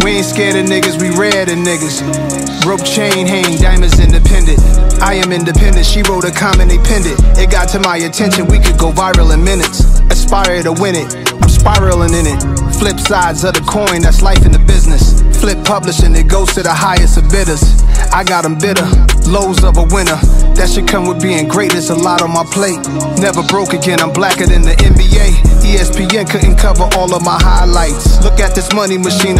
We ain't scared of niggas, we rare than niggas. Rope chain hang, diamonds independent. I am independent, she wrote a comment, they pinned it. It got to my attention, we could go viral in minutes. Aspire to win it, I'm spiraling in it. Flip sides of the coin, that's life in the business. Flip publishing, it goes to the highest of bidders. I got them bitter, lows of a winner. That should come with being great, there's a lot on my plate. Never broke again, I'm blacker than the NBA. ESPN couldn't cover all of my highlights. Look at this money machine.